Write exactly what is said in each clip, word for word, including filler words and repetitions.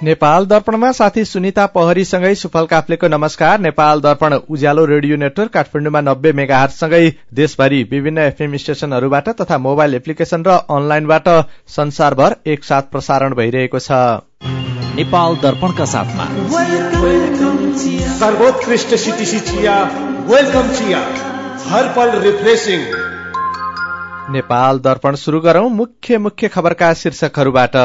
नेपाल दर्पणमा साथी सुनिता पहरीसँगै सुफल काफ्लेको नमस्कार। नेपाल दर्पण उज्यालो रेडियो नेटवर्क काठमाडौँमा नब्बे मेगाहर्जसँगै देशभरि विभिन्न एफएम स्टेशनहरूबाट तथा मोबाइल एप्लिकेशन र अनलाइनबाट संसारभर एकसाथ प्रसारण भइरहेको छ। नेपाल दर्पणका साथमा सर्वोत्कृष्ट सिटिसी चिया, वेलकम चिया, हर पल रिफ्रेशिङ। नेपाल दर्पण सुरु गरौं मुख्य मुख्य खबरका शीर्षकहरूबाट।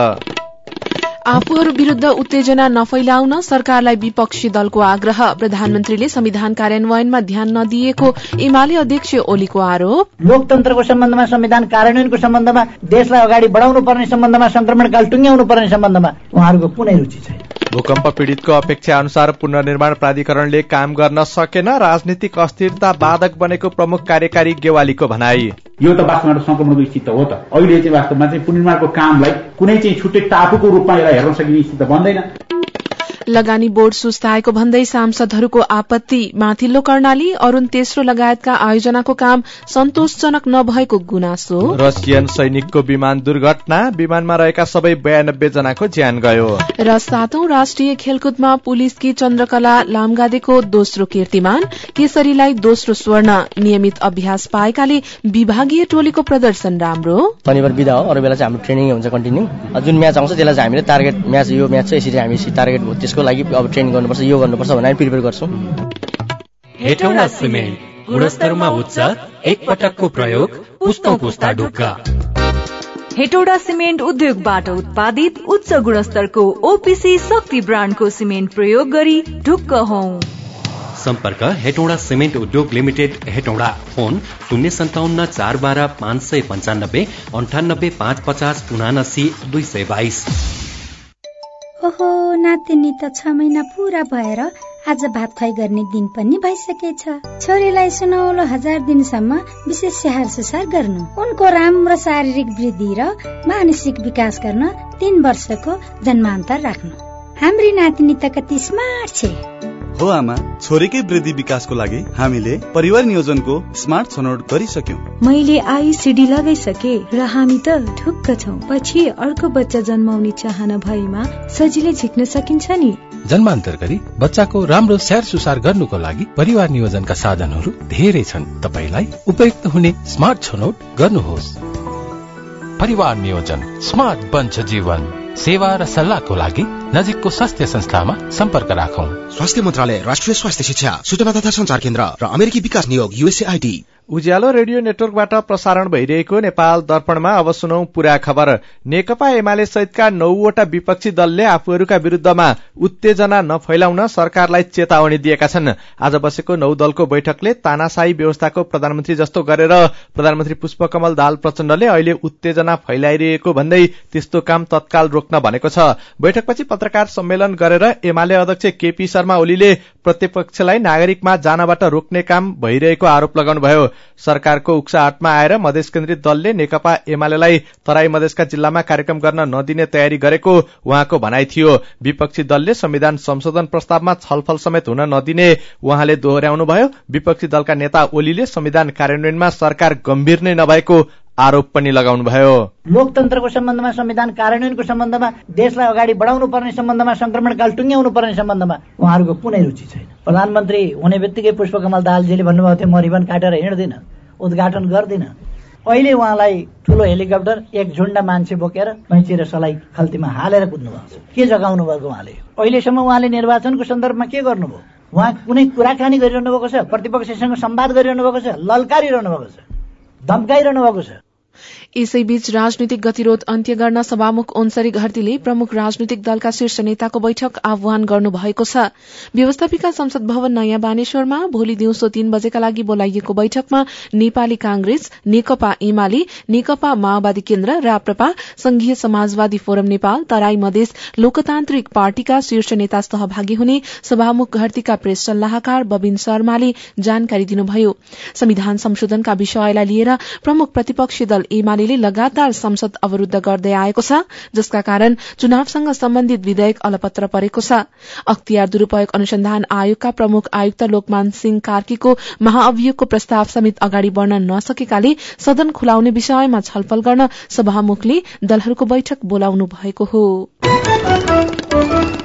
आफूहरू विरूद्ध उत्तेजना नफैलाउन सरकारलाई विपक्षी दलको आग्रह। प्रधानमन्त्रीले संविधान कार्यान्वयनमा ध्यान नदिएको एमाले अध्यक्ष ओलीको आरोप। लोकतन्त्रको सम्बन्धमा, संविधान कार्यान्वयनको सम्बन्धमा, देशलाई अगाडि बढाउनु पर्ने सम्बन्धमा, संक्रमणकाल टुङ्ग्याउनु पर्ने सम्बन्धमा उहाँहरूको कुनै रुचि छैन। भूकम्प पीड़ितको अपेक्षा अनुसार पुनर्निर्माण प्राधिकरणले काम गर्न सकेन, राजनीतिक अस्थिरता बाधक बनेको प्रमुख कार्यकारी गेवालीको भनाई। यो त वास्तवमा संक्रमणको स्थिति हो त। अहिले चाहिँ वास्तवमा चाहिँ पुनर्निर्माणको कामलाई कुनै चाहिँ छुट्टै टापुको रूपमा हेर्न सकिने स्थिति बन्दैन। लगानी बोर्ड सुस्ताएको भन्दै सांसदहरूको आपत्ति। माथिल्लो कर्णाली, अरूण तेस्रो लगायतका आयोजनाको काम सन्तोषजनक नभएको गुनासो। रसियन सैनिकको विमान दुर्घटना, विमानमा रहेका सबै बयानब्बे जनाको ज्यान गयो। र सातौं राष्ट्रिय खेलकुदमा पुलिसकी चन्द्रकला लामगादेको दोस्रो कीर्तिमान, केसरीलाई दोस्रो स्वर्ण। नियमित अभ्यास पाएकाले विभागीय टोलीको प्रदर्शन राम्रो। शनिबार बिदा हो, अरू बेला चाहिँ हाम्रो ट्रेनिङ हुन्छ कन्टिन्यू। जुन म्याच आउँछ त्यसलाई चाहिँ हामीले टार्गेट म्याच, यो म्याच चाहिँ यसरी हामी टार्गेट त्यसको लागि अब ट्रेनिङ गर्नुपर्छ, यो गर्नुपर्छ भनेर प्रिपेयर गर्छौं। हेटौडा सिमेन्ट गुणस्तरमा उच्च, एक पटकको प्रयोग, पुस्तौं पुस्ता ढुक्का। हेटौडा सिमेन्ट उद्योगबाट उत्पादित उच्च गुणस्तरको ओपीसी शक्ति ब्रान्डको सिमेन्ट प्रयोग गरी ढुक्क हौं। सम्पर्क हेटौडा सिमेन्ट उद्योग लिमिटेड, हेटौडा। फोन शून्य सन्ताउन्न चार बाह्र पाँच सय पञ्चानब्बे अन्ठानब्बे पाँच पचास उनासी दुई सय बाइस। ओहो, नातिनी त छ महिना पूरा भएर आज भात खुवाई गर्ने दिन पनि भइसकेछ। छोरीलाई सुनौलो हजार दिनसम्म विशेष स्याहार सुसार गर्नु, उनको राम्रो शारीरिक वृद्धि र मानसिक विकास गर्न तीन वर्षको जन्मान्तर राख्नु। हाम्री नातिनी त कति स्मार्ट छे हो आमा। छोरीकै वृद्धि विकासको लागि हामीले परिवार नियोजनको स्मार्ट छनौट गरिसक्यौं। मैले आईसीडी लगाइसके र हामी त ढुक्क छौं। पछि अर्को बच्चा जन्माउने चाहना भएमा सजिलै झिक्न सकिन्छ नि। जन्मान्तर गरी बच्चाको राम्रो स्याहार सुसार गर्नुको लागि परिवार नियोजनका साधनहरू धेरै छन्। तपाईलाई उपयुक्त हुने स्मार्ट छनौट गर्नुहोस्। परिवार नियोजन, स्मार्ट बन्छ जीवन। सेवा र सल्लाहको लागि नजिकको स्वास्थ्य संस्थामा सम्पर्क राखौं। स्वास्थ्य मन्त्रालय, राष्ट्रिय स्वास्थ्य शिक्षा, सूचना तथा संचार केन्द्र र अमेरिकी विकास नियोग यूएसएआईडी। उज्यालो रेडियो नेटवर्कबाट प्रसारण भइरहेको नेपाल दर्पणमा अब सुनौ पूरा खबर। नेकपा एमाले सहितका नौवटा विपक्षी दलले आफूहरूका विरूद्धमा उत्तेजना नफैलाउन सरकारलाई चेतावनी दिएका छन्। आज बसेको नौ दलको बैठकले तानाशाही व्यवस्थाको प्रधानमन्त्री जस्तो गरेर प्रधानमन्त्री पुष्पकमल दाहाल प्रचण्डले अहिले उत्तेजना फैलाइरहेको भन्दै त्यस्तो काम तत्काल रोक्न भनेको छ। बैठकपछि पत्रकार सम्मेलन गरेर एमाले अध्यक्ष केपी शर्मा ओलीले प्रतिपक्षलाई नागरिकमा जानबाट रोक्ने काम भइरहेको आरोप लगाउनुभयो। सरकारको उक्साहटमा आएर मधेस केन्द्रित दलले नेकपा एमालेलाई तराई मधेसका जिल्लामा कार्यक्रम गर्न नदिने तयारी गरेको उहाँको भनाई थियो। विपक्षी दलले संविधान संशोधन प्रस्तावमा छलफल समेत हुन नदिने उहाँले दोहोर्याउनुभयो। विपक्षी दलका नेता ओलीले संविधान कार्यान्वयनमा सरकार गम्भीर नै नभएको आरोप पनि लगाउनुभयो। लोकतन्त्रको सम्बन्धमा, संविधान कार्यान्वयनको सम्बन्धमा, देशलाई अगाडि बढाउनु पर्ने सम्बन्धमा, संक्रमणकाल टुङ्ग्याउनु पर्ने सम्बन्धमा उहाँहरूको कुनै रुचि छैन। प्रधानमन्त्री हुने बित्तिकै पुष्पकमल दाहालजीले भन्नुभएको थियो, म रिबन काटेर हिँड्दिन, उद्घाटन गर्दिन। अहिले उहाँलाई ठूलो हेलिकप्टर एक झुण्ड मान्छे बोकेर कैँची र सलाई खल्तीमा हालेर कुद्नु भएको छ। के जगाउनु भएको उहाँले? अहिलेसम्म उहाँले निर्वाचनको सन्दर्भमा के गर्नुभयो? उहाँ कुनै कुराकानी गरिरहनु भएको छ? प्रतिपक्षसँग संवाद गरिरहनु भएको छ? ललकारिरहनु भएको छ? धम्काइरहनु भएको छ? यसैबीच राजनीतिक गतिरोध अन्त्य गर्न सभामुख ओन्सरी घरतीले प्रमुख राजनीतिक दलका शीर्ष नेताको बैठक आह्वान गर्नु भएको छ। व्यवस्थापिका संसद भवन नयाँ बानेश्वरमा भोलि दिउँसो तीन बजेका लागि बोलाइएको बैठकमा नेपाली कांग्रेस, नेकपा एमाले, नेकपा माओवादी केन्द्र, राप्रपा, संघीय समाजवादी फोरम नेपाल, तराई मधेस लोकतान्त्रिक पार्टीका शीर्ष नेता सहभागी हुने सभामुख घरतीका प्रेस सल्लाहकार बबिन शर्माले जानकारी दिनुभयो। संविधान संशोधनका विषयलाई लिएर प्रमुख प्रतिपक्षी दल एमाले लगातार संसद अवरूद्ध गर्दै आएको छ, जसका कारण चुनावसँग सम्बन्धित विधेयक अलपत्र परेको छ। अख्तियार दुरूपयोग अनुसन्धान आयोगका प्रमुख आयुक्त लोकमान सिंह कार्कीको महाअभियोगको प्रस्ताव समेत अगाडि बढ़न नसकेकाले सदन खुलाउने विषयमा छलफल गर्न सभामुखले दलहरूको बैठक बोलाउनु भएको हो।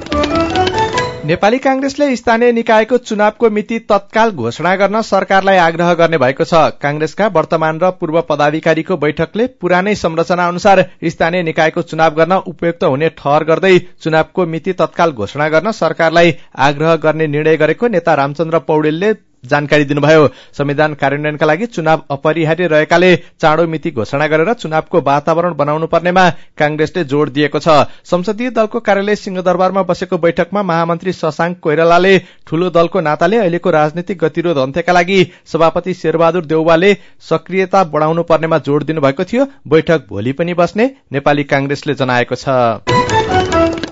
नेपाली कांग्रेसले स्थानीय निकायको चुनावको मिति तत्काल घोषणा गर्न सरकारलाई आग्रह गर्ने भएको छ। कांग्रेसका वर्तमान र पूर्व पदाधिकारीको बैठकले पुरानै संरचना अनुसार स्थानीय निकायको चुनाव गर्न उपयुक्त हुने ठहर गर्दै चुनावको मिति तत्काल घोषणा गर्न सरकारलाई आग्रह गर्ने निर्णय गरेको नेता रामचन्द्र पौडेलले जानकारी दिनुभयो। संविधान कार्यान्वयनका लागि चुनाव अपरिहार्य रहेकाले चाँडो मिति घोषणा गरेर चुनावको वातावरण बनाउनु पर्नेमा कांग्रेसले जोड़ दिएको छ। संसदीय दलको कार्यालय सिंहदरबारमा बसेको बैठकमा महामन्त्री शशांक कोइरालाले ठूलो दलको नाताले अहिलेको राजनीतिक गतिरोध अन्त्यका लागि सभापति शेरबहादुर देउवाले सक्रियता बढ़ाउनु पर्नेमा जोड़ दिनुभएको थियो। बैठक भोलि पनि बस्ने नेपाली कांग्रेसले जनाएको छ।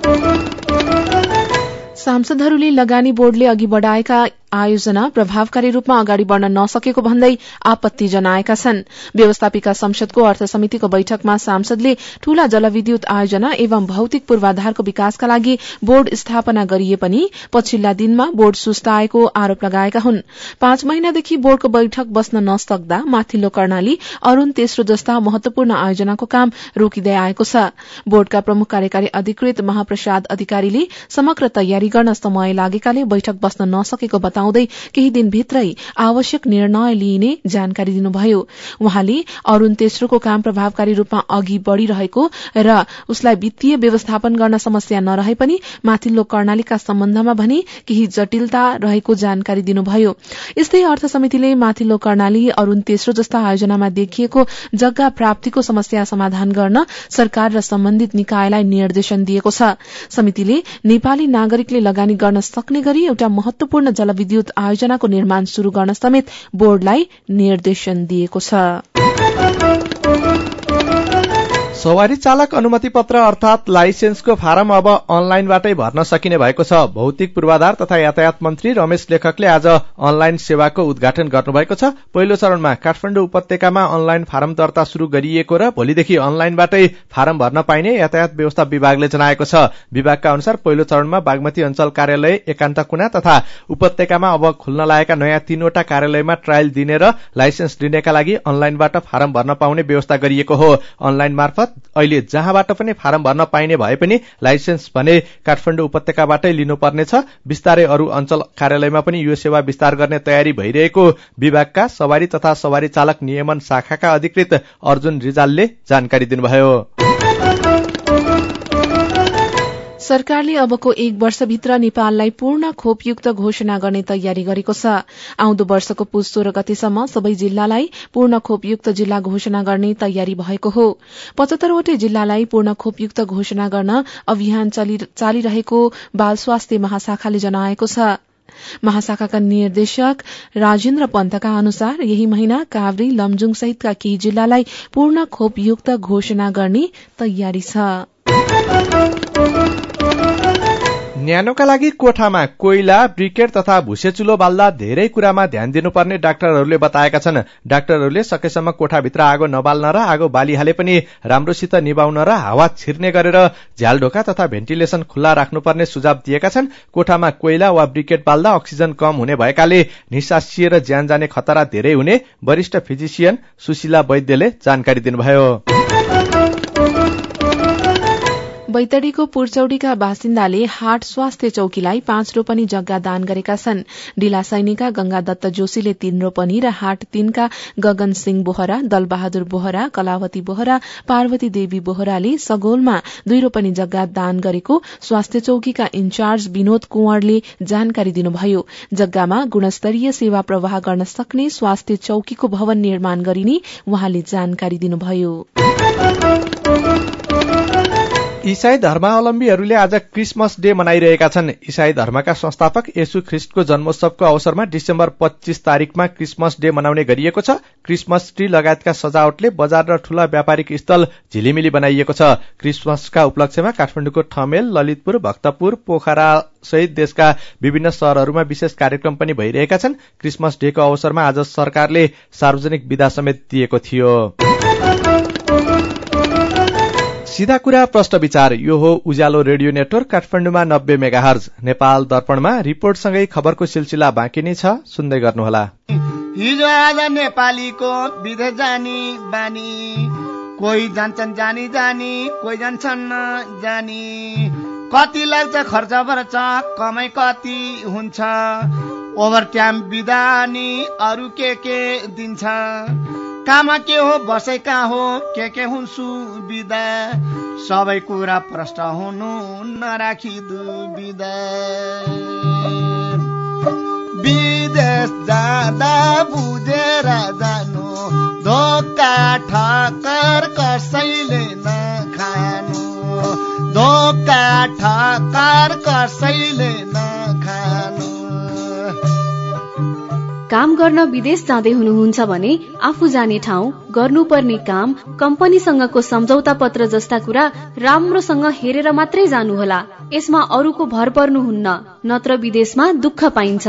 सांसदहरूले लगानी बोर्डले अघि बढ़ाएका आयोजना प्रभावकारी रूपमा अगाडि बढ़न नसकेको भन्दै आपत्ति जनाएका छन्। व्यवस्थापिका संसदको अर्थ समितिको बैठकमा सांसदले ठूला जलविद्युत आयोजना एवं भौतिक पूर्वाधारको विकासका लागि बोर्ड स्थापना गरिए पनि पछिल्ला दिनमा बोर्ड सुस्ताएको आरोप लगाएका हुन्। पाँच महिनादेखि बोर्डको बैठक बस्न नसक्दा माथिल्लो कर्णाली, अरूण तेस्रो जस्ता महत्वपूर्ण आयोजनाको काम रोकिँदै आएको छ। बोर्डका प्रमुख कार्यकारी अधिकृत महाप्रसाद अधिकारीले समग्र तयारी गर्न समय लागेकाले बैठक बस्न नसकेको बताउँदै केही दिनभित्रै आवश्यक निर्णय लिइने जानकारी दिनुभयो। उहाँले अरूण तेस्रोको काम प्रभावकारी रूपमा अघि बढ़िरहेको र उसलाई वित्तीय व्यवस्थापन गर्न समस्या नरहे पनि माथिल्लो कर्णालीका सम्बन्धमा भने केही जटिलता रहेको जानकारी दिनुभयो। यस्तै अर्थ समितिले माथिल्लो कर्णाली, अरूण तेस्रो जस्ता आयोजनामा देखिएको जग्गा प्राप्तिको समस्या समाधान गर्न सरकार र सम्बन्धित निकायलाई निर्देशन दिएको छ। समितिले नेपाली नागरिकले लगानी गर्न सक्ने गरी एउटा महत्वपूर्ण जलविद्युत आयोजनाको निर्माण शुरू गर्न समेत बोर्डलाई निर्देशन दिएको छ। सवारी चालक अनुमति पत्र अर्थात लाइसेन्सको फारम अब अनलाइनबाटै भर्न सकिने भएको छ। भौतिक पूर्वाधार तथा यातायात मन्त्री रमेश लेखकले आज अनलाइन सेवाको उद्घाटन गर्नुभएको छ। पहिलो चरणमा काठमाडौँ उपत्यकामा अनलाइन फारम दर्ता शुरू गरिएको र भोलिदेखि अनलाइनबाटै फारम भर्न पाइने यातायात व्यवस्था विभागले जनाएको छ। विभागका अनुसार पहिलो चरणमा बागमती अञ्चल कार्यालय, एकान्त कुना तथा उपत्यकामा अब खुल्न लागेका नयाँ तीनवटा कार्यालयमा ट्रायल दिने र लाइसेन्स लिनेका लागि अनलाइनबाट फारम भर्न पाउने व्यवस्था गरिएको हो। अनलाइन मार्फत अहिले जहाँबाट पनि फारम भर्न पाइने भए पनि लाइसेन्स भने काठमाडौँ उपत्यकाबाटै लिनुपर्नेछ। बिस्तारै अरू अञ्चल कार्यालयमा पनि यो सेवा विस्तार गर्ने तयारी भइरहेको विभागका सवारी तथा सवारी चालक नियमन शाखाका अधिकृत अर्जुन रिजालले जानकारी दिनुभयो। सरकारले अबको एक वर्षभित्र नेपाललाई पूर्ण खोपयुक्त घोषणा गर्ने तयारी गरेको छ। आउँदो वर्षको पुस सोह्र गतेसम्म सबै जिल्लालाई पूर्ण खोपयुक्त जिल्ला घोषणा गर्ने तयारी भएको हो। पचहत्तरवटै जिल्लालाई पूर्ण खोपयुक्त घोषणा गर्न अभियान चालिरहेको बाल स्वास्थ्य महाशाखाले जनाएको छ। महाशाखाका निर्देशक राजेन्द्र पन्तका अनुसार यही महिना काभ्रे, लमजुङ सहितका केही जिल्लालाई पूर्ण खोपयुक्त घोषणा गर्ने तयारी छ। न्यानोका लागि कोठामा कोइला, ब्रिकेट तथा भुसेचुलो बाल्दा धेरै कुरामा ध्यान दिनुपर्ने डाक्टरहरूले बताएका छन्। डाक्टरहरूले सकेसम्म कोठाभित्र आगो नबाल्न र आगो बालिहाले पनि राम्रोसित निभाउन र हावा छिर्ने गरेर झ्यालढोका तथा भेन्टिलेसन खुल्ला राख्नुपर्ने सुझाव दिएका छन्। कोठामा कोइला वा ब्रिकेट बाल्दा अक्सिजन कम हुने भएकाले निसासिएर ज्यान जाने खतरा धेरै हुने वरिष्ठ फिजिसियन सुशीला वैद्यले जानकारी दिनुभयो। बैतडीको पुरचौडीका बासिन्दाले हाट स्वास्थ्य चौकीलाई पाँच रोपनी जग्गा दान गरेका छन्। डिला सैनिकका गंगा दत्त जोशीले तीन रोपनी र हाट तीनका गगन सिंह बोहरा, दलबहादुर बोहरा, कलावती बोहरा, पार्वती देवी बोहराले सगोलमा दुई रोपनी जग्गा दान गरेको स्वास्थ्य चौकीका इन्चार्ज विनोद कुंवरले जानकारी दिनुभयो। जग्गामा गुणस्तरीय सेवा प्रवाह गर्न सक्ने स्वास्थ्य चौकीको भवन निर्माण गरिने उहाँले जानकारी दिनुभयो। ईसाई धर्मावलम्बीहरूले आज क्रिसमस डे मनाइरहेका छन्। ईसाई धर्मका संस्थापक येशू ख्रिस्टको जन्मोत्सवको अवसरमा डिसेम्बर पच्चीस तारिकमा क्रिसमस डे मनाउने गरिएको छ। क्रिसमस ट्री लगायतका सजावटले बजार र ठूला व्यापारिक स्थल झिलिमिली बनाइएको छ। क्रिसमसका उपलक्ष्यमा काठमाडौँको ठमेल, ललितपुर, भक्तपुर, पोखरा सहित देशका विभिन्न शहरहरूमा विशेष कार्यक्रम पनि भइरहेका छन्। क्रिसमस डेको अवसरमा आज सरकारले सार्वजनिक बिदा समेत दिएको थियो। सीधा कुरा प्रश्न विचार, यो हो उज्यालो रेडियो नेटवर्क काठमाडौँमा नब्बे मेगाहर्ज। नेपाल दर्पणमा रिपोर्टसँगै खबरको सिलसिला बाँकी नै छ, सुन्दै गर्नुहोला। हिजो आज नेपालीको विदेश जानी बानी, कोही जान्छन् जानी जानी, कोही जान्छन् जानी, कति लाग्छ खर्च खर्च कमाइ कति हुन्छ ओभर टाइम बिदानी अरू के के दिन्छ काममा के हो बसाइ कहाँ हो के के हुन् सुविधा सबै कुरा प्रश्न हुनु नराखी दुविधा विदेश जाँदा बुझेर जानु धोका ठक्कर कसैले नखानु धोका ठक्कर कसैले नखानु। काम गर्न विदेश जाँदै हुनुहुन्छ भने आफू जाने ठाउँ गर्नुपर्ने काम कम्पनीसँगको सम्झौता पत्र जस्ता कुरा राम्रोसँग हेरेर मात्रै जानुहोला। यसमा अरूको भर पर्नुहुन्न नत्र विदेशमा दुःख पाइन्छ।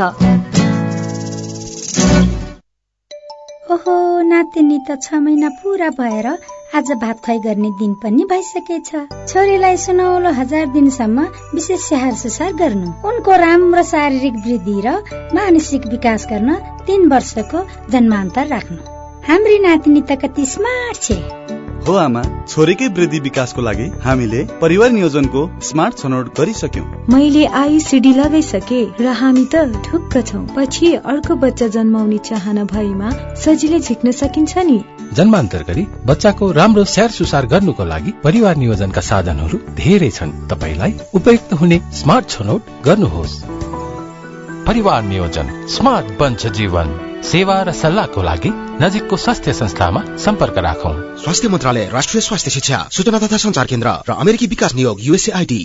ओहो नातिनी त छ महिना पूरा भएर आज भात खुवाई गर्ने दिन पनि भइसकेछ। छोरीलाई सुनौलो हजार दिनसम्म विशेष स्याहार सुसार गर्नु उनको राम्रो शारीरिक वृद्धि र मानसिक विकास गर्न तीन वर्षको जन्मान्तर राख्नु। हाम्री नातिनी त कति स्मार्ट छे। हो आमा, छोरीकै वृद्धि विकासको लागि हामीले परिवार नियोजनको स्मार्ट छनौट गरिसक्यौं। मैले आईसीडी लगाइसके र हामी त ढुक्क छौं। पछि अर्को बच्चा जन्माउने चाहना भएमा सजिलै झिक्न सकिन्छ नि। जन्मान्तर गरी बच्चाको राम्रो स्याहार सुसार गर्नुको लागि परिवार नियोजनका साधनहरू धेरै छन्। तपाईलाई उपयुक्त हुने स्मार्ट छनौट गर्नुहोस्। परिवार नियोजन स्मार्ट बन्छ जीवन। सेवा र सल्लाहको लागि नजिकको स्वास्थ्य संस्थामा सम्पर्क राखौं। स्वास्थ्य मन्त्रालय, राष्ट्रिय स्वास्थ्य शिक्षा, सूचना तथा संचार केन्द्र र अमेरिकी विकास नियोग USAID.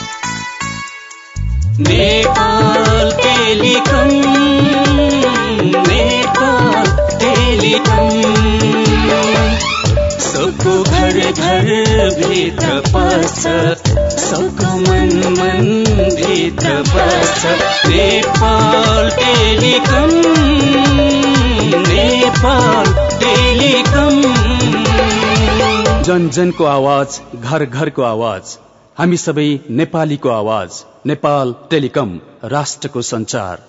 Nepal Telecom, Nepal Telecom, सबको घर घर भित्र पस्छ, सबको मन मन भित्र बस्छ। Nepal Telecom, Nepal Telecom. जन जनको आवाज, घर घरको आवाज, हामी सबै नेपालीको आवाज। नेपाल टेलिकम, राष्ट्रको संचार।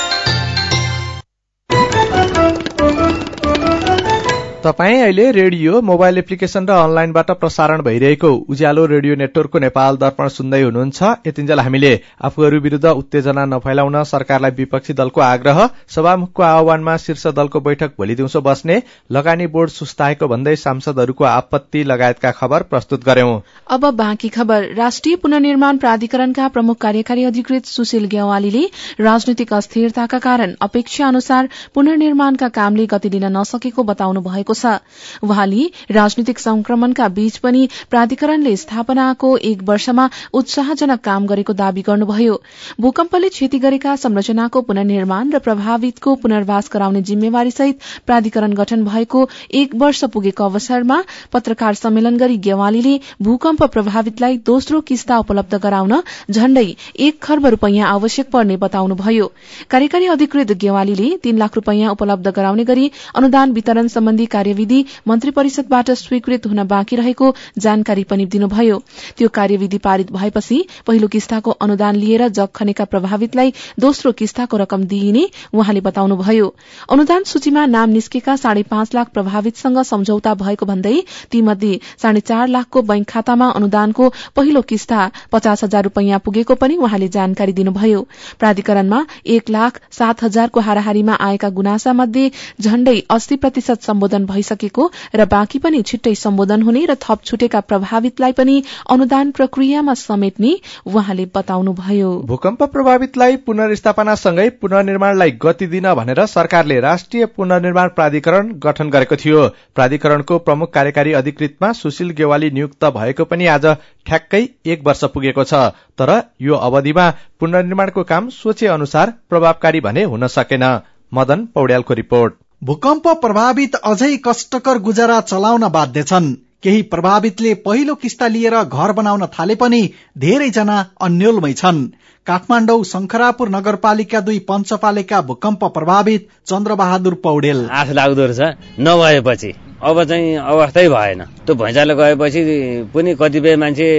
तपाईँ अहिले रेडियो, मोबाइल एप्लिकेशन र अनलाइनबाट प्रसारण भइरहेको उज्यालो रेडियो नेटवर्कको नेपाल दर्पण सुन्दै हुनुहुन्छ। यतिन्जेल हामीले आफूहरू विरूद्ध उत्तेजना नफैलाउन सरकारलाई विपक्षी दलको आग्रह, सभामुखको आह्वानमा शीर्ष दलको बैठक भोलि दिउँसो बस्ने, लगानी बोर्ड सुस्ताएको भन्दै सांसदहरूको आपत्ति लगायतका खबर प्रस्तुत गर्यौं। अब बाँकी खबर। राष्ट्रिय पुनर्निर्माण प्राधिकरणका प्रमुख कार्यकारी अधिकृत सुशील ग्यावालीले राजनीतिक अस्थिरताका कारण अपेक्षा अनुसार पुनर्निर्माणका कामले गति दिन नसकेको बताउनु भएको छ। उहाँले राजनीतिक संक्रमणका बीच पनि प्राधिकरणले स्थापनाको एक वर्षमा उत्साहजनक काम गरेको दावी गर्नुभयो। भूकम्पले क्षति गरेका संरचनाको पुनर्निर्माण र प्रभावितको पुनर्वास गराउने जिम्मेवारी सहित प्राधिकरण गठन भएको एक वर्ष पुगेको अवसरमा पत्रकार सम्मेलन गरी ग्यावालीले भूकम्प प्रभावितलाई दोस्रो किस्ता उपलब्ध गराउन झण्डै एक खर्ब रूपियाँ आवश्यक पर्ने बताउनुभयो। कार्यकारी अधिकृत ग्यावालीले तीन लाख रूपियाँ उपलब्ध गराउने गरी अनुदान वितरण सम्बन्धी कार्यविधि मन्त्री परिषदबाट स्वीकृत हुन बाँकी रहेको जानकारी पनि दिनुभयो। त्यो कार्यविधि पारित भएपछि पहिलो किस्ताको अनुदान लिएर जग खनेका प्रभावितलाई दोस्रो किस्ताको रकम दिइने उहाँले बताउनुभयो। अनुदान सूचीमा नाम निस्केका साढे पाँच लाख प्रभावितसँग सम्झौता भएको भन्दै तीमध्ये साढे चार लाखको बैंक खातामा अनुदानको पहिलो किस्ता पचास हजार रूपियाँ पुगेको पनि उहाँले जानकारी दिनुभयो। प्राधिकरणमा एक लाख सात हजारको हाराहारीमा आएका गुनासा मध्ये झण्डै अस्सी प्रतिशत सम्बोधन भइसकेको र बाँकी पनि छिट्टै सम्बोधन हुने र थप छुटेका प्रभावितलाई पनि अनुदान प्रक्रियामा समेट्ने उहाँले बताउनुभयो। भूकम्प प्रभावितलाई पुनर्स्थापनासँगै पुनर्निर्माणलाई गति दिन भनेर सरकारले राष्ट्रिय पुनर्निर्माण प्राधिकरण गठन गरेको थियो। प्राधिकरणको प्रमुख कार्यकारी अधिकृतमा सुशील ग्यावाली नियुक्त भएको पनि आज ठ्याक्कै एक वर्ष पुगेको छ। तर यो अवधिमा पुनर्निर्माणको काम सोचे अनुसार प्रभावकारी भने हुन सकेन। मदन पौड्यालको रिपोर्ट। भूकम्प प्रभावित अझै कष्टकर गुजारा चलाउन बाध्य छन्। केही प्रभावितले पहिलो किस्ता लिएर घर बनाउन थाले पनि धेरैजना अन्योलमै छन्। काठमाडौँ शंखरापुर नगरपालिका दुई पञ्चपालिका भूकम्प प्रभावित चन्द्रबहादुर पौडेल। आठ लाग्दो रहेछ नभएपछि अब चाहिँ अवस्थै भएन। त्यो भैँचालो गएपछि पनि कतिपय मान्छे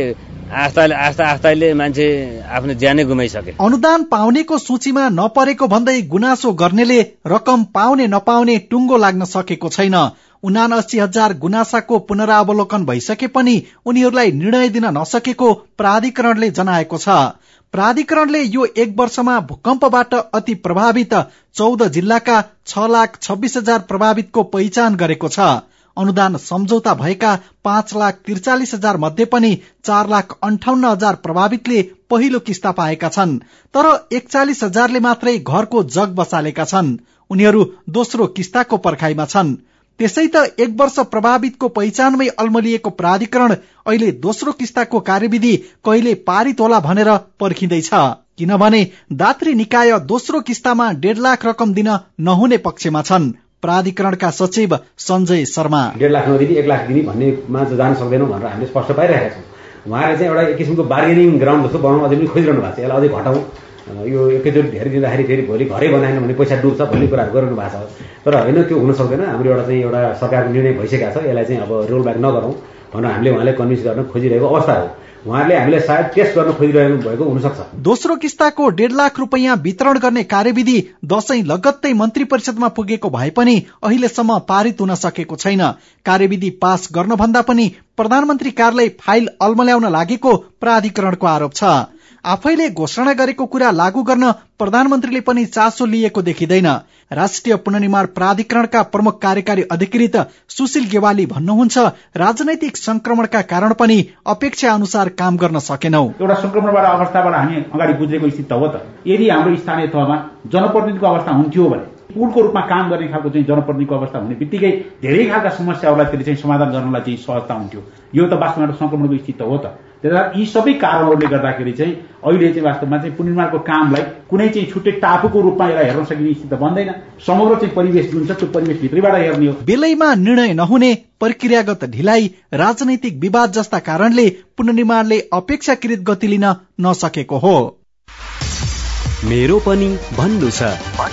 आस्थाले आस्था आस्थाले मान्छे आफ्नो ज्यानै गुमाइसके। अनुदान पाउनेको सूचीमा नपरेको भन्दै गुनासो गर्नेले रकम पाउने नपाउने टुङ्गो लाग्न सकेको छैन। उनासी हजार गुनासाको पुनरावलोकन भइसके पनि उनीहरूलाई निर्णय दिन नसकेको प्राधिकरणले जनाएको छ। प्राधिकरणले यो एक वर्षमा भूकम्पबाट अति प्रभावित चौध जिल्लाका छ लाख छब्बीस हजार प्रभावितको पहिचान गरेको छ। अनुदान सम्झौता भएका पाँच लाख त्रिचालिस हजार मध्ये पनि चार लाख अन्ठाउन्न हजार प्रभावितले पहिलो किस्ता पाएका छन्, तर एकचालिस हजारले मात्रै घरको जग बसालेका छन्। उनीहरू दोस्रो किस्ताको पर्खाइमा छन्। त्यसै त एक वर्ष प्रभावितको पहिचानमै अल्मलिएको प्राधिकरण अहिले दोस्रो किस्ताको कार्यविधि कहिले पारित होला भनेर पर्खिँदैछ। किनभने दात्री निकाय दोस्रो किस्तामा डेढ लाख रकम दिन नहुने पक्षमा छन्। प्राधिकरणका सचिव सञ्जय शर्मा डेढ लाख नदिने एक लाख दिने भन्नेमा जान सक्दैनौँ भनेर हामीले स्पष्ट पाइरहेका छौँ। उहाँले चाहिँ एउटा एक किसिमको बार्गेनिङ ग्राउन्ड जस्तो बनाउन अझै पनि खोजिरहनु भएको छ। यसलाई अझै घटाउँ, यो एकैचोटि धेरै दिँदाखेरि फेरि भोलि घरै बनाएन भने पैसा डुब्छ भन्ने कुराहरू गरिरहनु भएको छ। तर होइन, त्यो हुन सक्दैन। हाम्रो एउटा चाहिँ एउटा सरकारको निर्णय भइसकेको छ, यसलाई चाहिँ अब रोल ब्याक नगरौँ भनेर हामीले उहाँलाई कन्भिन्स गर्न खोजिरहेको अवस्था हो। उहाँहरूले हामीले सायद टेस्ट गर्न खोजिरहनु भएको हुनसक्छ। दोस्रो किस्ताको डेढ लाख रुपियाँ वितरण गर्ने कार्यविधि दशैं लगत्तै मन्त्री परिषदमा पुगेको भए पनि अहिलेसम्म पारित हुन सकेको छैन। कार्यविधि पास गर्नभन्दा पनि प्रधानमन्त्री कार्यालय फाइल अल्मल्याउन लागेको प्राधिकरणको आरोप छ। आफैले घोषणा गरेको कुरा लागू गर्न प्रधानमन्त्रीले पनि चासो लिएको देखिँदैन। राष्ट्रिय पुनर्निर्माण प्राधिकरणका प्रमुख कार्यकारी अधिकृत सुशील गेवाली भन्नुहुन्छ, राजनैतिक संक्रमणका कारण पनि अपेक्षा अनुसार काम गर्न सकेनौ। एउटा संक्रमणबाट अवस्थाबाट हामी अगाडि गुज्रेको स्थिति हो त। यदि हाम्रो स्थानीय तहमा जनप्रतिनिधिको अवस्था हुन्थ्यो भने पुलको रूपमा काम गर्ने खालको चाहिँ जनप्रतिनिधिको अवस्था हुने बित्तिकै धेरै खालका समस्याहरूलाई त्यसले चाहिँ समाधान गर्नलाई चाहिँ सहजता हुन्थ्यो। यो त वास्तवमा संक्रमणको स्थिति हो त। त्यसैले यी सबै कारणहरूले गर्दाखेरि चाहिँ अहिले चाहिँ वास्तवमा चाहिँ पुनर्निर्माणको कामलाई कुनै चाहिँ छुट्टै टापुको रूपमा यसलाई हेर्न सकिने स्थिति बन्दैन। समग्र चाहिँ परिवेश जुन छ त्यो परिवेश भित्रैबाट हेर्ने हो। बेलैमा निर्णय नहुने, प्रक्रियागत ढिलाइ, राजनैतिक विवाद जस्ता कारणले पुनर्निर्माणले अपेक्षाकृत गति लिन नसकेको हो। मेरो पनि भन्नु छ।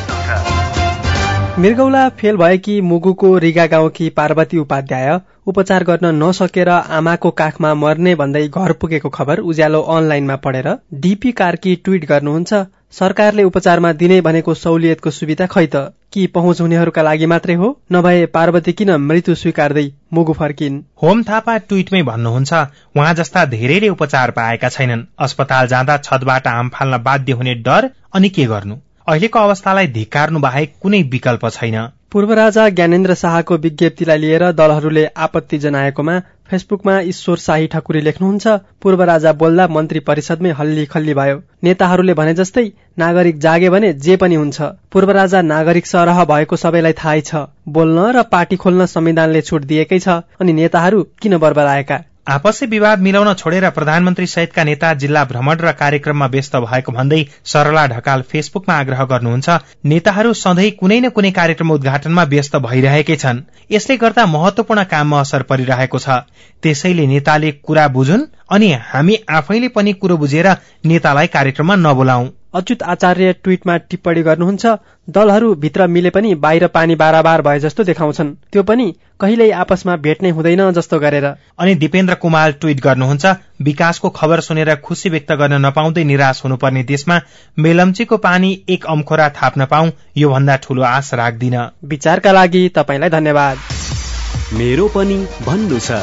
मृगौला फेल भएकी मुगुको रिगा गाउँकी पार्वती उपाध्याय उपचार गर्न नसकेर आमाको काखमा मर्ने भन्दै घर पुगेको खबर उज्यालो अनलाइनमा पढेर डीपी कार्की ट्वीट गर्नुहुन्छ, सरकारले उपचारमा दिने भनेको सहुलियतको सुविधा खै त कि पहुँच हुनेहरूका लागि मात्रै हो? नभए पार्वती किन मृत्यु स्वीकार्दै मुगु फर्किन्? होम थापा ट्वीटमै भन्नुहुन्छ, उहाँ जस्ता धेरैले उपचार पाएका छैनन्। अस्पताल जाँदा छतबाट हाम फाल्न बाध्य हुने डर, अनि के गर्नु? अहिलेको अवस्थालाई धिक्कार्नु बाहेक कुनै विकल्प छैन। पूर्व राजा ज्ञानेन्द्र शाहको विज्ञप्तिलाई लिएर दलहरूले आपत्ति जनाएकोमा फेसबुकमा ईश्वर शाही ठकुरी लेख्नुहुन्छ, पूर्व राजा बोल्दा मन्त्री परिषदमै हल्ली खल्ली भयो। नेताहरूले भने जस्तै नागरिक जागे भने जे पनि हुन्छ। पूर्व राजा नागरिक सरह भएको सबैलाई थाहै छ। बोल्न र पार्टी खोल्न संविधानले छुट दिएकै छ, अनि नेताहरू किन बरबराएका? आपसी विवाद मिलाउन छोडेर प्रधानमन्त्री सहितका नेता जिल्ला भ्रमण र कार्यक्रममा व्यस्त भएको भन्दै सरला ढकाल फेसबुकमा आग्रह गर्नुहुन्छ, नेताहरू सधैँ कुनै न कुनै कार्यक्रम उद्घाटनमा व्यस्त भइरहेकै छन्। यसले गर्दा महत्वपूर्ण काममा असर परिरहेको छ। त्यसैले नेताले कुरा बुझुन् अनि हामी आफैले पनि कुरो बुझेर नेतालाई कार्यक्रममा नबोलाऊ। अच्युत आचार्य ट्वीटमा टिप्पणी गर्नुहुन्छ, दलहरू भित्र मिले पनि बाहिर पानी बाराबार भए जस्तो देखाउँछन्, त्यो पनि कहिल्यै आपसमा भेट्नै हुँदैन जस्तो गरेर। अनि दिपेन्द्र कुमार ट्वीट गर्नुहुन्छ, विकासको खबर सुनेर खुशी व्यक्त गर्न नपाउँदै निराश हुनुपर्ने देशमा मेलम्चीको पानी एक अम्खोरा थाप्न पाऊँ, यो भन्दा ठूलो आश राख्दिन। विचारका लागि तपाईलाई धन्यवाद। मेरो पनि भन्नु छ।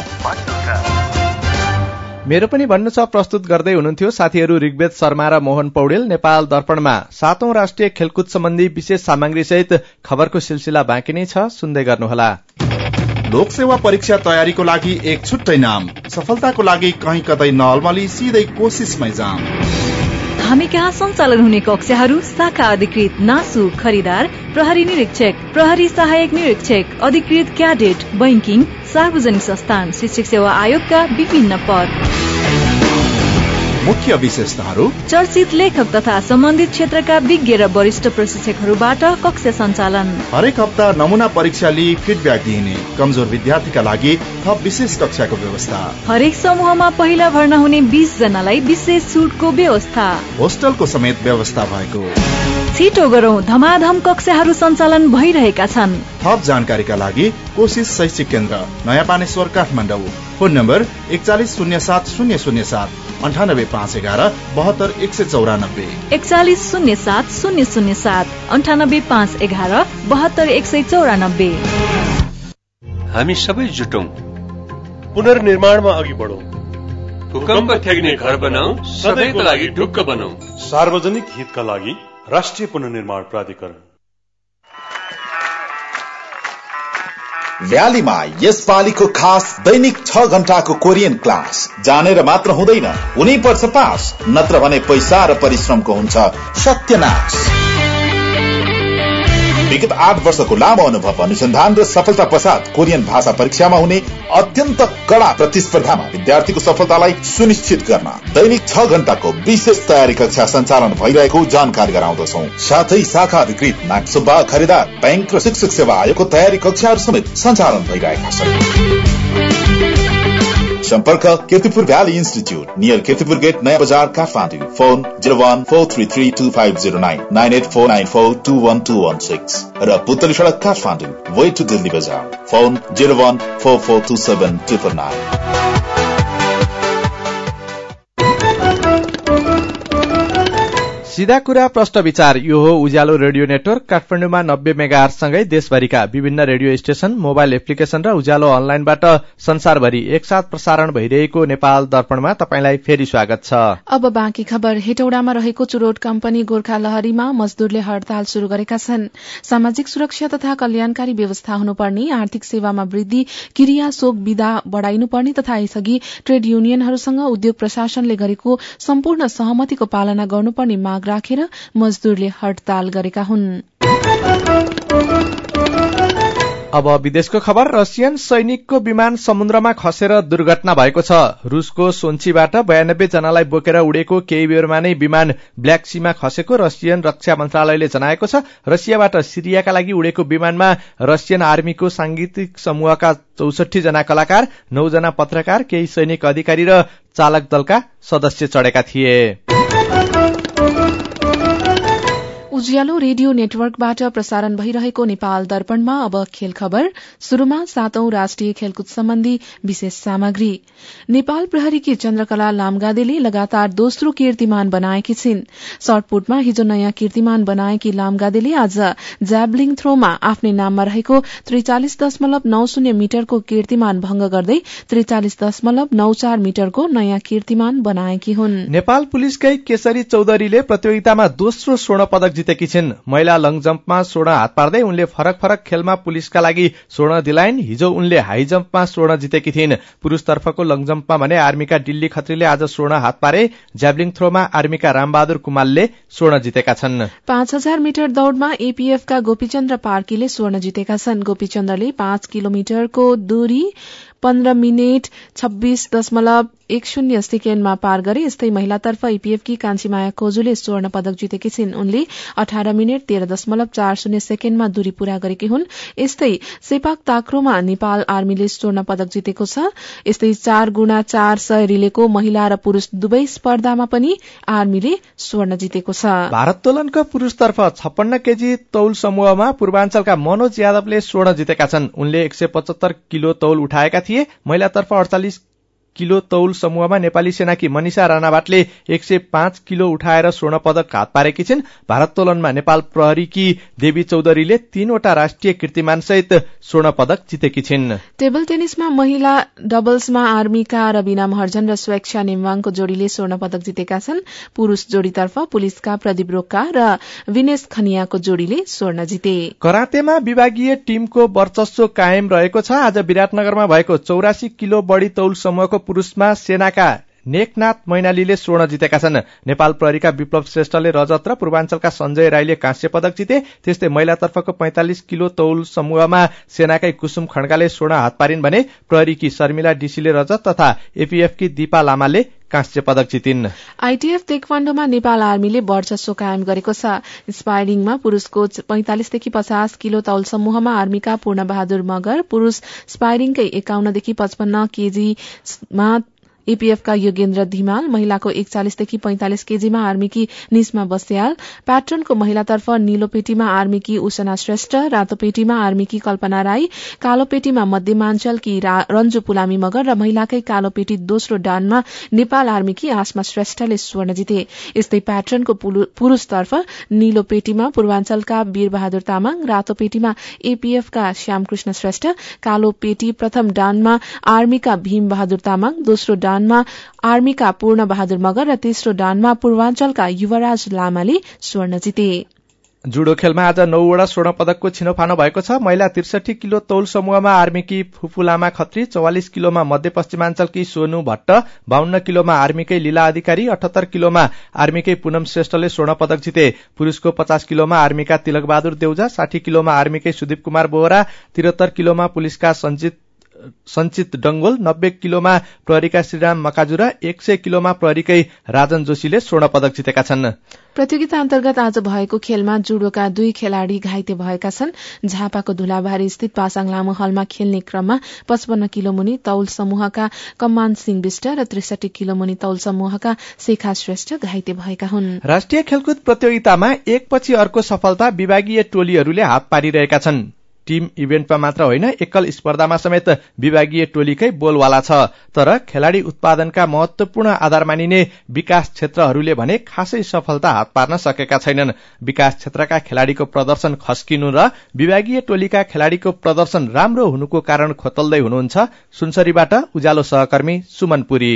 मेरो पनि भन्नु छ प्रस्तुत गर्दै हुनुहुन्थ्यो साथीहरू ऋग्वेद शर्मा र मोहन पौडेल। नेपाल दर्पणमा सातौं राष्ट्रिय खेलकुद सम्बन्धी विशेष सामग्री सहित खबरको सिलसिला बाँकी नै छ, सुन्दै गर्नुहोला। लोकसेवा परीक्षा तयारीको लागि एक छुट्टै नाम, सफलताको लागि कहीँ कतै नअल्मली सिधै कोसिसमै जाम। हामी कहाँ सञ्चालन हुने कक्षाहरू शाखा अधिकृत, नासु, खरिदार, प्रहरी निरीक्षक, प्रहरी सहायक निरीक्षक, अधिकृत क्याडेट, बैंकिङ, सार्वजनिक संस्थान, शिक्षक सेवा आयोगका विभिन्न पद। मुख्य विशेषताहरू, चर्चित लेखक तथा सम्बन्धित क्षेत्रका विज्ञ र वरिष्ठ प्रशिक्षकहरूबाट कक्षा सञ्चालन। हरेक हप्ता नमुना परीक्षा लिई फिडब्याक दिइने, कमजोर विद्यार्थीका लागि थप विशेष कक्षाको व्यवस्था। हरेक समूहमा पहिला भर्ना हुने बीस जनालाई विशेष छुटको व्यवस्था। होस्टलको समेत व्यवस्था भएको। छिटो गरौं, धमाधम कक्षाहरू सञ्चालन भइरहेका छन्। थप जानकारीका लागि कोशिश शैक्षिक केन्द्र, नयाँ पानेश्वर, काठमाडौँ फोन नम्बर एकचालिस शून्य सात शून्य शून्य सात अन्ठानब्बे पाँच एघार बहत्तर एक सय चौरानब्बे एकचालिस शून्य सात शून्य शून्य सात अन्ठानब्बे पाँच एघार बहत्तर एक सय चौरानब्बे। हामी सबै जुटौं, पुनर्निर्माणमा अघि बढौं, भूकम्प ठेक्ने घर बनाऊ, सधैँको लागि ढुक्क बनाऊ। सार्वजनिक हितका लागि राष्ट्रिय पुनर्निर्माण प्राधिकरण। भ्यालीमा यस पालीको खास दैनिक छ घण्टाको कोरियन क्लास जानेर मात्र हुँदैन, हुनै पर्छ पास, नत्र भने पैसा र परिश्रमको हुन्छ सत्यनाश। विगत आठ वर्षको लामो अनुभव, अनुसन्धान र सफलता पश्चात कोरियन भाषा परीक्षामा हुने अत्यन्त कड़ा प्रतिस्पर्धामा विद्यार्थीको सफलतालाई सुनिश्चित गर्न दैनिक छ घण्टाको विशेष तयारी कक्षा सञ्चालन भइरहेको जानकारी गराउँदछौं। साथै शाखा अधिकृत नागसुब्बा खरिदार बैंक र शिक्षक सेवा आयोगको तयारी कक्षाहरू समेत सञ्चालन भइरहेका छन्। सम्पर्क Kirtipur valley institute near Kirtipur gate Naya Bazar Kathmandu. Phone zero one four three three two five zero nine nine eight four nine four two one two one six र Putali Sadak Kathmandu way to Delhi Bazar. Phone zero one four four two seven triple nine. सीधा कुरा प्रश्न विचार, यो हो उज्यालो radio network काठमाडौँमा नब्बे megahertz सँगै देशभरिका विभिन्न रेडियो स्टेशन, मोबाइल एप्लिकेशन र उज्यालो अनलाइनबाट संसारभरि एकसाथ प्रसारण भइरहेको नेपाल दर्पणमा तपाईंलाई फेरि स्वागत छ। अब बाँकी खबर। हेटौडामा रहेको चुरोट कम्पनी गोर्खा लहरीमा मजदूरले हड़ताल शुरू गरेका छन्। सामाजिक सुरक्षा तथा कल्याणकारी व्यवस्था हुनुपर्ने, आर्थिक सेवामा वृद्धि, क्रिया शोक विधा बढ़ाइनुपर्ने तथा यसअघि ट्रेड युनियनहरूसँग उद्योग प्रशासनले गरेको सम्पूर्ण सहमतिको पालना गर्नुपर्ने माग राखेर मजदूरले हड़ताल गरेका हुन्। अब विदेशको खबर। रसियन सैनिकको विमान समुद्रमा खसेर दुर्घटना भएको छ। रूसको सोन्चीबाट बयानब्बे जनालाई बोकेर उडेको केही बेरमा नै विमान ब्ल्याक सीमा खसेको रसियन रक्षा मन्त्रालयले जनाएको छ। रसियाबाट सिरियाका लागि उडेको विमानमा रसियन आर्मीको सांगीतिक समूहका चौसठी जना कलाकार, नौ जना पत्रकार, केही सैनिक अधिकारी र चालक दलका सदस्य चढेका थिए। उज्यालो रेडियो नेटवर्कबाट प्रसारण भइरहेको नेपाल दर्पणमा अब खेल खबर। शुरूमा सातौं राष्ट्रिय खेलकुद सम्बन्धी विशेष सामग्री। नेपाल प्रहरीकी चन्द्रकला लामगादेले लगातार दोस्रो कीर्तिमान बनाएकी छिन्। शर्टपुटमा हिजो नयाँ कीर्तिमान बनाएकी लामगादेले आज ज्याभलिङ थ्रोमा आफ्नै नाममा रहेको त्रिचालिस दशमलव नौ शून्य मिटरको कीर्तिमान भंग गर्दै त्रिचालिस दशमलव नौ चार मिटरको नयाँ कीर्तिमान बनाएकी हुन्। नेपाल पुलिसकै केशरी चौधरीले प्रतियोगितामा दोस्रो स्वर्ण पदक जितेकी छिन्। महिला लङ जम्पमा स्वर्ण हात पार्दै उनले फरक फरक खेलमा पुलिसका लागि स्वर्ण दिलाइन्। हिजो उनले हाई जम्पमा स्वर्ण जितेकी थिइन्। पुरूषतर्फको लङ जम्पमा भने आर्मीका डिल्ली खत्रीले आज स्वर्ण हात पारे। ज्याभलिङ थ्रोमा आर्मीका रामबहादुर कुमालले स्वर्ण जितेका छन्। पाँच हजार मिटर दौड़मा एपीएफका गोपीचन्द्र पार्कीले स्वर्ण जितेका छन्। गोपीचन्द्रले पाँच किलोमिटरको दूरी पन्ध्र मिनट छब्बीस दशमलव एक शून्य सेकेण्डमा पार गरे। यस्तै महिलातर्फ ईपीएफकी कान्छीमाया कोजुले स्वर्ण पदक जितेकी छिन्। उनले अठार मिनट तेह्र दशमलव चार शून्य सेकेण्डमा दूरी पूरा गरेकी हुन्। यस्तै सेपाक ताक्रोमा नेपाल आर्मीले स्वर्ण पदक जितेको छ। यस्तै चार गुणा चार सय रिलेको महिला र पुरूष दुवै स्पर्धामा पनि आर्मीले स्वर्ण जितेको छ। भारोत्तोलनको पुरूषतर्फ छप्पन्न केजी तौल समूहमा पूर्वाञ्चलका मनोज यादवले स्वर्ण जितेका छन्। उनले एक सय पचहत्तर किलो तौल उठाएका थिए। महिलातर्फ अडचालिस किलो तौल समूहमा नेपाली सेनाकी मनिषा राणावाटले एक सय पाँच किलो उठाएर स्वर्ण पदक हात पारेकी छिन्। भारोत्तोलनमा नेपाल प्रहरीकी देवी चौधरीले तीनवटा राष्ट्रिय कीर्तिमान सहित स्वर्ण पदक जितेकी छिन्। टेबल टेनिसमा महिला डबल्समा आर्मीका रविना महर्जन र स्वेक्षा नेमवाङको जोड़ीले स्वर्ण पदक जितेका छन्। पुरूष जोड़ीतर्फ पुलिसका प्रदीप रोक्का र विनेश खनियाको जोड़ीले स्वर्ण जिते। करातेमा विभागीय टीमको वर्चस्व कायम रहेको छ। आज विराटनगरमा भएको चौरासी किलो बढी तौल समूहको पुरूषमा सेनाका नेकनाथ मैनालीले स्वर्ण जितेका छन्। नेपाल प्रहरीका विप्लव श्रेष्ठले रजत र पूर्वाञ्चलका संजय राईले काँस्य पदक जिते। त्यस्तै महिलातर्फको पैंतालिस किलो तौल समूहमा सेनाकै कुसुम खड्काले स्वर्ण हात पारिन् भने प्रहरीकी शर्मिला डीसीले रजत तथा एपीएफकी दीपा लामाले काँस्य पदक जितिन्। आईटीएफ तेक्वाण्डोमा नेपाल आर्मीले वर्चस्व कायम गरेको छ। स्पाइरिङमा पुरूषको पैंतालिसदेखि पचास किलो तौल समूहमा आर्मीका पूर्ण बहादुर मगर, पुरूष स्पाइरिङकै एकाउन्नदेखि पचपन्न केजीमा एपीएफका योगेन्द्र धिमाल, महिलाको एकचालिसदेखि पैंतालिस केजीमा आर्मीकी निस्मा बस्याल, प्याटर्नको महिलातर्फ नीलो पेटीमा आर्मीकी उषना श्रेष्ठ, रातो पेटीमा आर्मीकी कल्पना राई, कालो पेटीमा मध्यमाञ्चलकी रञ्जु पुलामी मगर र महिलाकै कालो पेटी दोस्रो डानमा नेपाल आर्मीकी आसमा श्रेष्ठले स्वर्ण जिते। यस्तै प्याटर्नको पुरूषतर्फ नीलो पेटीमा पूर्वाञ्चलका वीरबहादुर तामाङ, रातो पेटीमा एपीएफका श्यामकृष्ण श्रेष्ठ, कालो पेटी प्रथम डानमा आर्मीका भीम बहादुर तामाङ, दोस्रो डानमा आर्मीका पूर्ण बहादुर मगर र तेस्रो डानमा पूर्वाञ्चलका युवराज लामाले स्वर्ण जिते। जुडो खेलमा आज नौवटा स्वर्ण पदकको छिनोफानो भएको छ। महिला त्रिसठी किलो तौल समूहमा आर्मीकी फुफू लामा खत्री, चौवालिस किलोमा मध्यपश्चिमाञ्चलकी सोनु भट्ट, बाहन्न किलोमा आर्मीकै लीला अधिकारी, अठहत्तर किलोमा आर्मीकै पूनम श्रेष्ठले स्वर्ण पदक जिते। पुरूषको पचास किलोमा आर्मीका तिलक बहादुर देउजा, साठी किलोमा आर्मीकै सुदीप कुमार बोहरा, त्रिहत्तर किलोमा पुलिसका सञ्जित सञ्चित डंगोल, नब्बे किलोमा प्रहरीका श्रीराम मकाजुरा, एक सय किलोमा प्रहरीकै राजन जोशीले स्वर्ण पदक जितेका छन्। प्रतियोगिता अन्तर्गत आज भएको खेलमा जुडोका दुई खेलाड़ी घाइते भएका छन्। झापाको धुलाबारी स्थित पासाङ लामो हलमा खेल्ने क्रममा पचपन्न किलो मुनि तौल समूहका कमान सिंह विष्ट र त्रिसठी किलो मुनि तौल समूहका शेखा श्रेष्ठ घाइते भएका हुन्। राष्ट्रिय खेलकुद प्रतियोगितामा एकपछि अर्को सफलता विभागीय टोलीहरूले हात पारिरहेका छन्। टीम इभेन्टमा मात्र होइन, एकल स्पर्धामा समेत विभागीय टोलीकै बोलवाला छ। तर खेलाड़ी उत्पादनका महत्वपूर्ण आधार मानिने विकास क्षेत्रहरूले भने खासै सफलता हात पार्न सकेका छैनन्। विकास क्षेत्रका खेलाड़ीको प्रदर्शन खस्किनु र विभागीय टोलीका खेलाड़ीको प्रदर्शन राम्रो हुनुको कारण खोतल्दै हुनुहुन्छ। सुनसरीबाट उज्यालो सहकर्मी सुमन पुरी।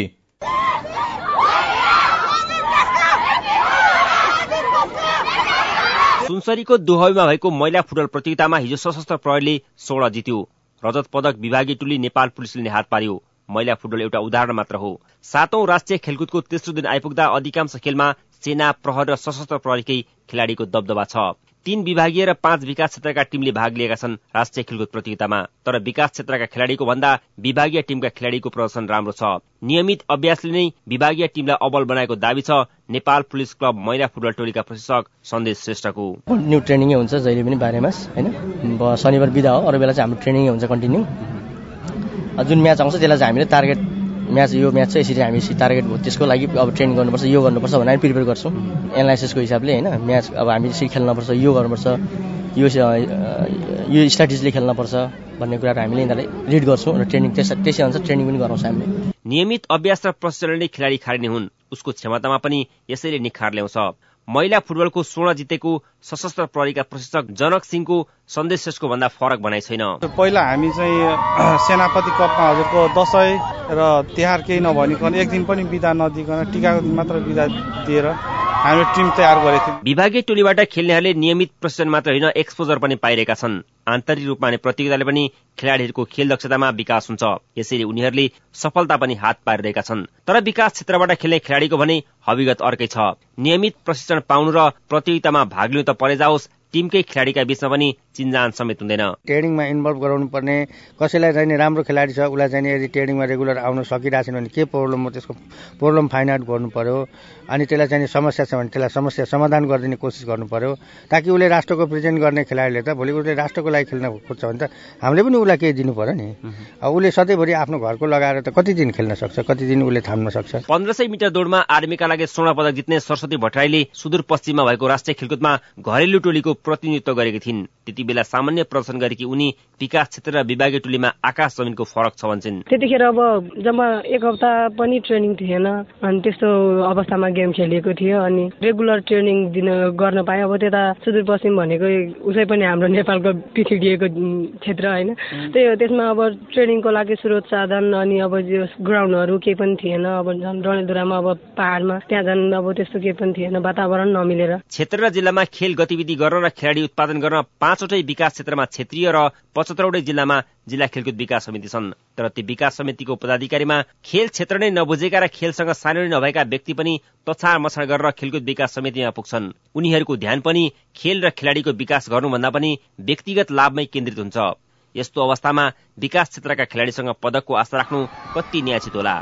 सुनसरीको दुहैमा भएको महिला फुटबल प्रतियोगितामा हिजो सशस्त्र प्रहरीले स्वर्ण जित्यो। रजत पदक विभागीय टोली नेपाल पुलिसले हात पार्यो। महिला फुटबल एउटा उदाहरण मात्र हो। सातौं राष्ट्रिय खेलकुदको तेस्रो दिन आइपुग्दा अधिकांश खेलमा सेना, प्रहर र सशस्त्र प्रहरीकै खेलाड़ीको दबदबा छ। तीन विभागीय र पाँच विकास क्षेत्रका टीमले भाग लिएका छन् राष्ट्रिय खेलकुद प्रतियोगितामा। तर विकास क्षेत्रका खेलाड़ीको भन्दा विभागीय टीमका खेलाड़ीको प्रदर्शन राम्रो छ। नियमित अभ्यासले नै विभागीय टीमलाई अब्बल बनाएको दावी छ नेपाल पुलिस क्लब महिला फुटबल टोलीका प्रशिक्षक सन्देश श्रेष्ठको। न्यू ट्रेनिङै हुन्छ जहिले पनि बारेमास हैन। शनिबार बिदा हो, अरू बेला चाहिँ हाम्रो ट्रेनिङै हुन्छ कन्टिन्यू। जुन म्याच आउँछ त्यसलाई चाहिँ हामीले टार्गेट म्याच यो म्याच चाहिँ यसरी हामी टार्गेट हो, त्यसको लागि अब ट्रेन गर्नुपर्छ, यो गर्नुपर्छ भनेर प्रिपेयर गर्छौँ एनालाइसिसको हिसाबले हैन। म्याच अब हामी यसरी खेल्नुपर्छ, यो गर्नुपर्छ, यो यो स्ट्राटेजीले खेल्नुपर्छ भन्ने कुराहरू हामीले यिनीहरूलाई रिड गर्छौँ र ट्रेनिङ त्यसै अनुसार ट्रेनिङ पनि गराउँछ हामीले। नियमित अभ्यास र प्रशिक्षणले खेलाडी खारिने हुन्, उसको क्षमतामा पनि यसैले निखार ल्याउँछ। महिला फुटबलको स्वर्ण जितेको सशस्त्र प्रहरीका प्रशिक्षक जनक सिंहको सन्देश श्रेष्ठको भन्दा फरक भनाइ छैन। पहिला हामी चाहिँ सेनापति कपमा हजुरको दशैं र तिहार केही नभनिकन एक दिन पनि बिदा नदिकन टीकाको दिन मात्र बिदा दिएर हामीले टिम तयार गरेको थियौँ। विभागीय टोलीबाट खेल्नेहरूले नियमित प्रशिक्षण मात्र होइन, एक्सपोजर पनि पाइरहेका छन्। आन्तरिक रूपमा नै प्रतियोगिताले पनि खेलाडीहरूको खेल दक्षतामा विकास हुन्छ। यसरी उनीहरूले सफलता पनि हात पारिरहेका छन्। तर विकास क्षेत्रबाट खेल्ने खेलाडीको भने हविगत अर्कै छ। नियमित प्रशिक्षण पाउनु र प्रतियोगितामा भाग लिनु त परे जाओस्, टिमकै खेलाडीका बीचमा पनि चिन्जान समेत हुँदैन। ट्रेनिङमा इन्भल्भ गराउनु पर्ने, कसैलाई चाहिँ राम्रो खेलाडी छ उसलाई चाहिँ यदि ट्रेनिङमा रेगुलर आउन सकिरहेको छैन भने के प्रब्लम हो त्यसको प्रब्लम फाइन्ड आउट गर्नु पर्यो। अनि त्यसलाई चाहिँ समस्या छ भने त्यसलाई समस्या समाधान गरिदिने कोसिस गर्नु पर्यो, ताकि उसले राष्ट्रको प्रेजेन्ट गर्ने खेलाडीले त भोलि उसले राष्ट्रको लागि खेल्न खोज्छ भने त हामीले पनि उसलाई केही दिनु पर्यो नि। अब उसले सधैँभरि आफ्नो घरको लगाएर त कति दिन खेल्न सक्छ, कति दिन उसले थाम्न सक्छ। पन्ध्र सय मिटर दौडमा आर्मीका लागि स्वर्ण पदक जित्ने सरस्वती भट्टराईले सुदूरपश्चिममा भएको राष्ट्रिय खेलकुदमा घरेलु टोलीको प्रतिनिधित्व गरेकी थिइन्। त्यति बेला सामान्य प्रदर्शन गरेकी उनी विकास क्षेत्र र विभागीय टोलीमा आकाश जमिनको फरक छ भन्छन्। त्यतिखेर अब जम्मा एक हप्ता पनि ट्रेनिङ थिएन, अनि त्यस्तो अवस्थामा गेम खेलिएको थियो। अनि रेगुलर ट्रेनिङ दिन गर्न पाएँ। अब त्यता सुदूरपश्चिम भनेको उसै पनि हाम्रो नेपालको पिछडिएको क्षेत्र होइन, त्यही हो। त्यसमा अब ट्रेनिङको लागि स्रोत साधन अनि अब यो ग्राउन्डहरू केही पनि थिएन। अब डडेलधुरामा अब पहाडमा त्यहाँ जान अब त्यस्तो केही पनि थिएन, वातावरण नमिलेर। क्षेत्र र जिल्लामा खेल गतिविधि गर्न र खेलाडी उत्पादन गर्न पाँचवटै विकास क्षेत्रमा क्षेत्रीय र पचहत्तरवटै जिल्लामा जिल्ला खेलकुद विकास समिति छन्। तर ती विकास समितिको पदाधिकारीमा खेल क्षेत्र नै नबुझेका र खेलसँग सानो नभएका व्यक्ति पनि तछाड मछाड गरेर खेलकुद विकास समितिमा पुग्छन्। उनीहरूको ध्यान पनि खेल र खेलाडीको विकास गर्नुभन्दा पनि व्यक्तिगत लाभमै केन्द्रित हुन्छ। यस्तो अवस्थामा विकास क्षेत्रका खेलाडीसँग पदकको आशा राख्नु कति न्यायचित होला।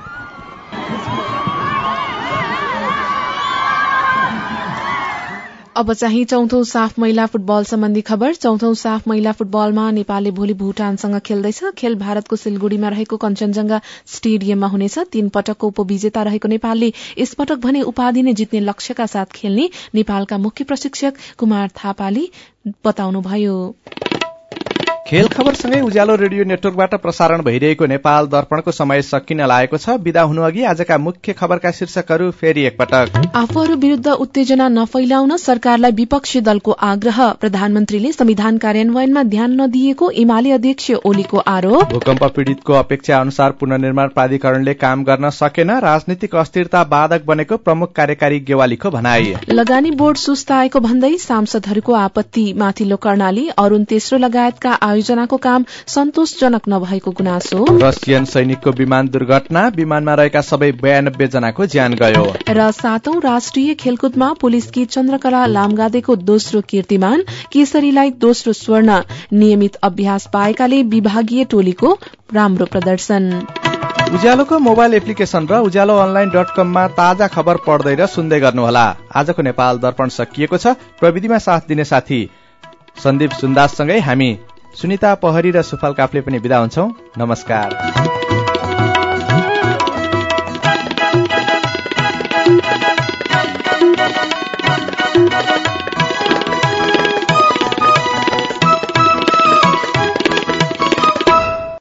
अब चाहिँ चौथौं साफ महिला फुटबल सम्बन्धी खबर। चौथौं साफ महिला फुटबलमा नेपालले भोलि भुटानसँग खेल्दैछ। खेल भारतको सिलगुड़ीमा रहेको कञ्चनजंघा स्टेडियममा हुनेछ। तीन पटकको उपविजेता रहेको नेपालले यसपटक भने उपाधि नै जित्ने लक्ष्यका साथ खेल्ने नेपालका मुख्य प्रशिक्षक कुमार थापाले बताउनुभयो। खेल खबरसँगै उज्यालो रेडियो नेटवर्कबाट प्रसारण भइरहेको नेपाल दर्पणको समय सकिन लागेको छ। विदा हुनु अघि आजका मुख्य खबरका शीर्षकहरू फेरि एकपटक। आफूहरू विरूद्ध उत्तेजना नफैलाउन सरकारलाई विपक्षी दलको आग्रह। प्रधानमन्त्रीले संविधान कार्यान्वयनमा ध्यान नदिएको एमाले अध्यक्ष ओलीको आरोप। भूकम्प पीड़ितको अपेक्षा अनुसार पुनर्निर्माण प्राधिकरणले काम गर्न सकेन। राजनीतिक अस्थिरता बाधक बनेको प्रमुख कार्यकारी गेवालीको भनाई। लगानी बोर्ड सुस्ताएको भन्दै सांसदहरूको आपत्ति। माथिल्लो कर्णाली अरूण तेस्रो लगायतका आयोजनाको काम सन्तोषजनक नभएको गुनासो। रसियन सैनिकको विमान दुर्घटना। विमानमा रहेका सबै बयानब्बे जनाको ज्यान गयो। र सातौं राष्ट्रिय खेलकुदमा पुलिसकी चन्द्रकला लामगादेको दोस्रो कीर्तिमान। केसरीलाई दोस्रो स्वर्ण। नियमित अभ्यास पाएकाले विभागीय टोलीको राम्रो प्रदर्शन। उज्यालोको मोबाइल एप्लिकेशन र उज्यालो अनलाइन डट कममा ताजा खबर पढ्दै र सुन्दै गर्नुहोला। आजको नेपाल दर्पण सकिएको छ। प्रविधिमा साथ दिने साथी सन्दीप सुन्दाससँगै हामी सुनिता पहरी र सुफल काफले पनि बिदा हुन्छौं। नमस्कार।